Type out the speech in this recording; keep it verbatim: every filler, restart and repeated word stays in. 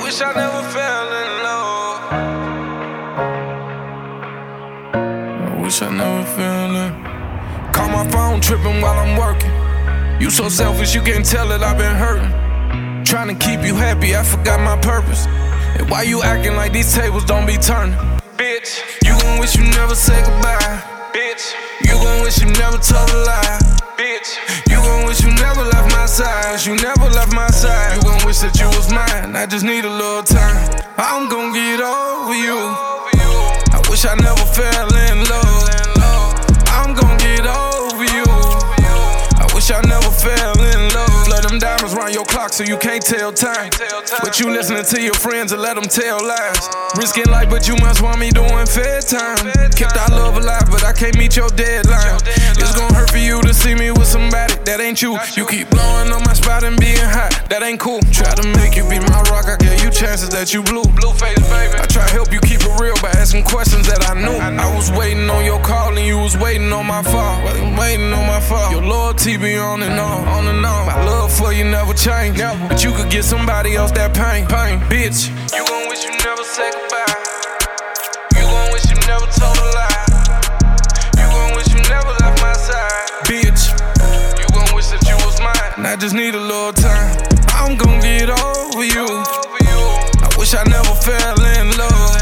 wish I never fell in love. I wish I never fell in. Call my phone tripping while I'm working. You so selfish, you can't tell that I've been hurting. Trying to keep you happy, I forgot my purpose. And why you acting like these tables don't be turning? Bitch, you gon' wish you never said goodbye. Bitch, you gon' wish you never told a lie. Bitch, you gon' wish you never left my side. You never left my side. You gon' wish that you was mine. I just need a little time. I'm gon' get over you. I wish I never fell in love. I'm gon' get over you. I wish I never fell in love. Blood them diamonds round your clock so you can't tell time. But you listening to your friends and let them tell lies. Risking life, but you must want me doing fair time. Kept our love alive, but I can't meet your deadline. It's gon' hurt for you to see me with somebody that ain't you. You keep blowing on my spot and being hot, that ain't cool. Try to make you be my rock, I gave you chances that you blew. Blueface, baby. I try to help you keep it real by asking questions that I knew. I was waiting on your call and you was waiting on my fall. Waiting on my fall. Your loyalty be on and on, on and on. My love for you never changed, never. But you could get somebody else that pain, pain. Bitch, you gon' wish you never said goodbye. You gon' wish you never told a lie. You gon' wish you never left my side. Bitch, you gon' wish that you was mine. And I just need a little time. I'm gon' get over you. I wish I never fell in love.